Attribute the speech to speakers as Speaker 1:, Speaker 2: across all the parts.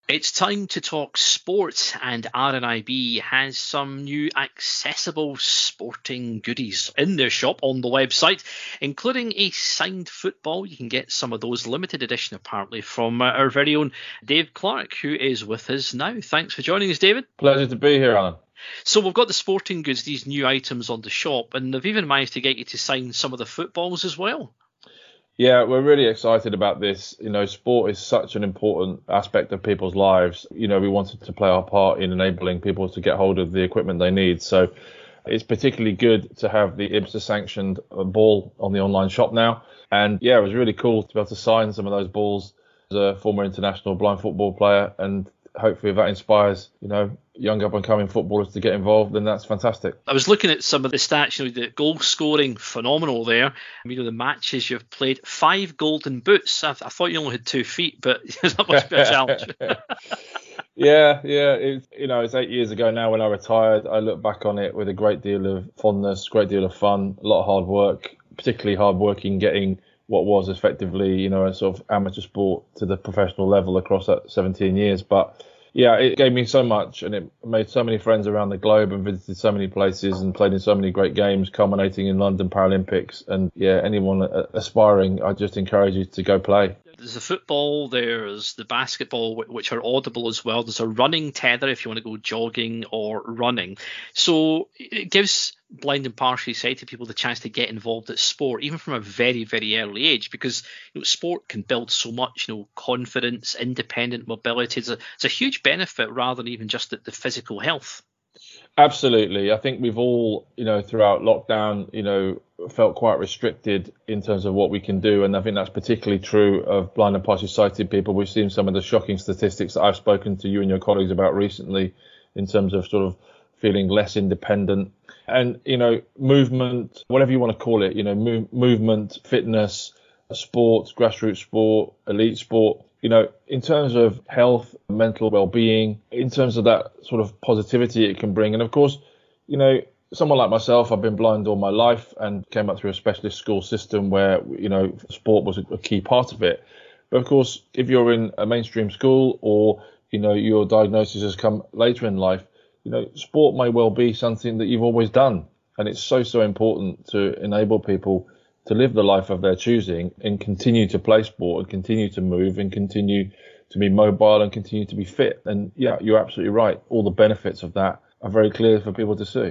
Speaker 1: It's time to talk sports, and RNIB has some new accessible sporting goodies in their shop on the website, including a signed football. You can get some of those limited edition, apparently, from our very own Dave Clark, who is with us now. Thanks for joining us, David.
Speaker 2: Pleasure to be here, Alan.
Speaker 1: So we've got the sporting goods, these new items on the shop, and they've even managed to get you to sign some of the footballs as well.
Speaker 2: Yeah, we're really excited about this. Sport is such an important aspect of people's lives. We wanted to play our part in enabling people to get hold of the equipment they need. So it's particularly good to have the IBSA sanctioned ball on the online shop now. And yeah, it was really cool to be able to sign some of those balls as a former international blind football player. And hopefully if that inspires, young up and coming footballers to get involved, then that's fantastic.
Speaker 1: I was looking at some of the stats, the goal scoring, phenomenal there. The matches you've played, 5 golden boots. I thought you only had 2 feet, but that must be a challenge.
Speaker 2: Yeah. It's 8 years ago now when I retired. I look back on it with a great deal of fondness, great deal of fun, a lot of hard work, particularly hard work in getting what was effectively, a sort of amateur sport to the professional level across that 17 years. But yeah, it gave me so much, and it made so many friends around the globe and visited so many places and played in so many great games, culminating in London Paralympics. And yeah, anyone aspiring, I just encourage you to go play.
Speaker 1: There's the football, there's the basketball, which are audible as well. There's a running tether if you want to go jogging or running. So it gives blind and partially sighted people the chance to get involved at sport, even from a very, very early age, because sport can build so much, confidence, independent mobility. It's a huge benefit rather than even just the physical health.
Speaker 2: Absolutely. I think we've all, throughout lockdown, felt quite restricted in terms of what we can do. And I think that's particularly true of blind and partially sighted people. We've seen some of the shocking statistics that I've spoken to you and your colleagues about recently in terms of sort of feeling less independent. And, movement, whatever you want to call it, movement, fitness, sports, grassroots sport, elite sport, in terms of health, mental well-being, in terms of that sort of positivity it can bring. And of course, someone like myself, I've been blind all my life and came up through a specialist school system where, sport was a key part of it. But of course, if you're in a mainstream school or, your diagnosis has come later in life, sport may well be something that you've always done. And it's so important to enable people to live the life of their choosing and continue to play sport and continue to move and continue to be mobile and continue to be fit. And yeah, you're absolutely right. All the benefits of that are very clear for people to see.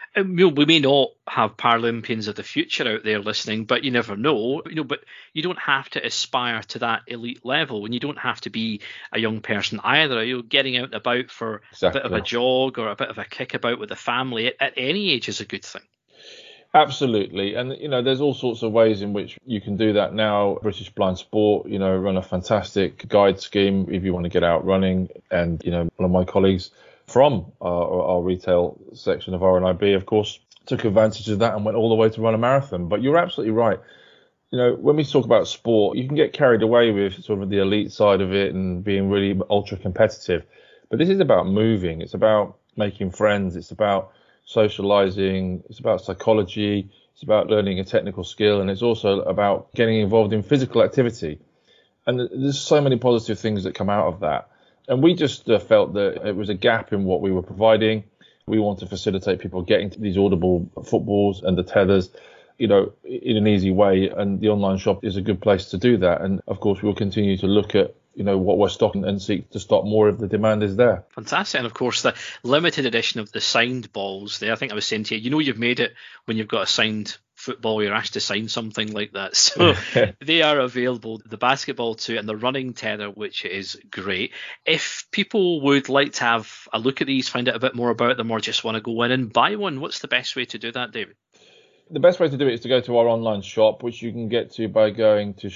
Speaker 1: We may not have Paralympians of the future out there listening, but you never know. But you don't have to aspire to that elite level, and you don't have to be a young person either. Getting out and about for
Speaker 2: Exactly.
Speaker 1: A bit of a jog or a bit of a kickabout with the family at any age is a good thing.
Speaker 2: Absolutely. And, there's all sorts of ways in which you can do that now. British Blind Sport, run a fantastic guide scheme if you want to get out running. And, one of my colleagues from our retail section of RNIB, of course, took advantage of that and went all the way to run a marathon. But you're absolutely right. When we talk about sport, you can get carried away with sort of the elite side of it and being really ultra competitive. But this is about moving. It's about making friends. It's about socializing, it's about psychology, it's about learning a technical skill, and it's also about getting involved in physical activity. And there's so many positive things that come out of that. And we just felt that it was a gap in what we were providing. We want to facilitate people getting to these audible footballs and the tethers, in an easy way. And the online shop is a good place to do that. And of course, we'll continue to look at what we're stocking and seek to stock more if the demand is there.
Speaker 1: Fantastic. And of course, the limited edition of the signed balls there, I think I was saying to you, you've made it when you've got a signed football, you're asked to sign something like that. So they are available, the basketball too, and the running tether, which is great. If people would like to have a look at these, find out a bit more about them, or just want to go in and buy one, what's the best way to do that, David?
Speaker 2: The best way to do it is to go to our online shop, which you can get to by going to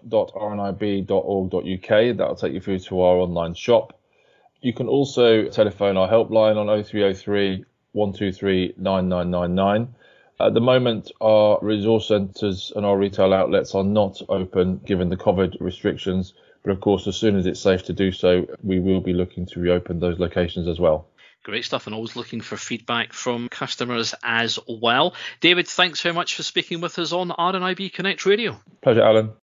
Speaker 2: shop.rnib.org.uk. That'll take you through to our online shop. You can also telephone our helpline on 0303 123 9999. At the moment, our resource centres and our retail outlets are not open given the COVID restrictions. But of course, as soon as it's safe to do so, we will be looking to reopen those locations as well.
Speaker 1: Great stuff, and always looking for feedback from customers as well. David, thanks very much for speaking with us on RNIB Connect Radio.
Speaker 2: Pleasure, Alan.